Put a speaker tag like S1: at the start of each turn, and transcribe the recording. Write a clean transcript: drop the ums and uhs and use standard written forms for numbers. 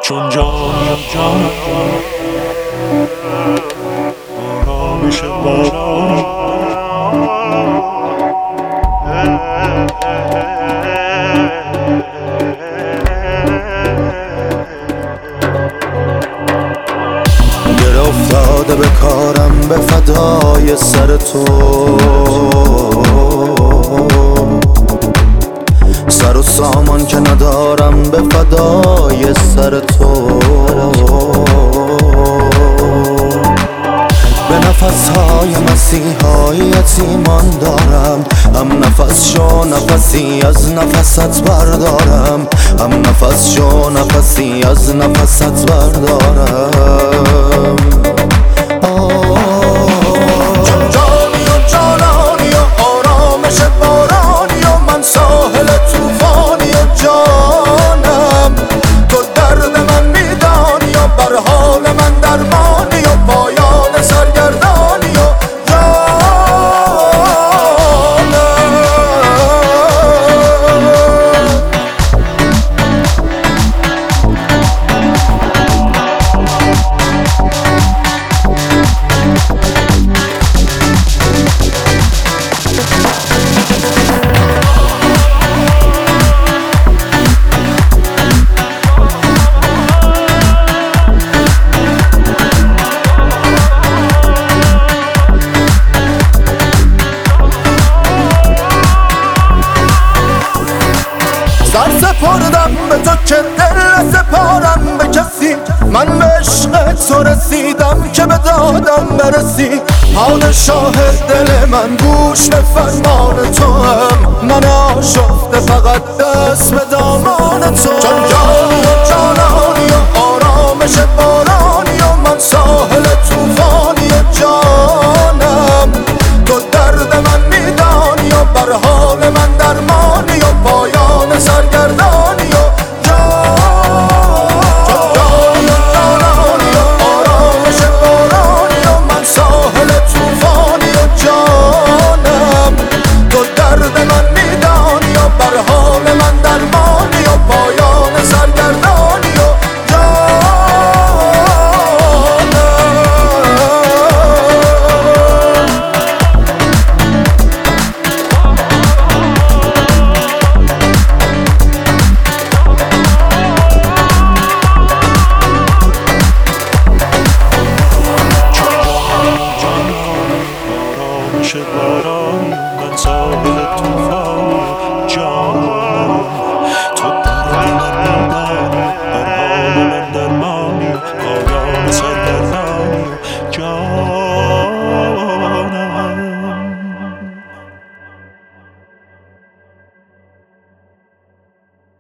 S1: چون جان آرامش بارانی
S2: گره افتاده به کارم به فدای سر تو، سر و سامان که ندارم به فدای سر تو. به نفسهای مسیحایت ایمان دارم، هم نفس شو نفسی از نفست بردارم، هم نفس شو نفسی از نفست بردارم. چون جانی و جانانی و آرامش بارانی و من ساحل توفانی و جانم، تو درد من میدانی و بر حال من درمانی و پایان سرگردانی و سر سپردم به تو که دل سپارم به کسی، من به عشق تو رسیدم که به دادم برسی. پادشاه دل من گوش به فرمان تو هم، من آشفته فقط دست به دامان تو.